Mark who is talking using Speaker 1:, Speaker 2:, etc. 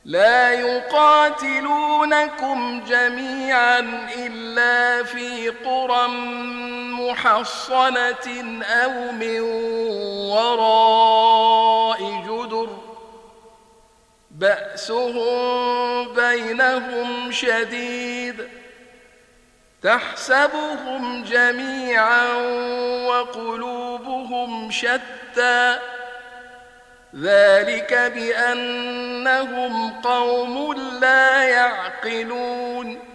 Speaker 1: لا يقاتلونكم جميعا إلا في قرى محصنة أو من وراء جدر بأسهم بينهم شديد تحسبهم جميعا وقلوبهم شتى ذلك بأنهم قوم لا يعقلون